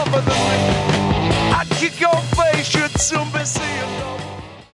top of the ring. I'd kick your face, you'd soon be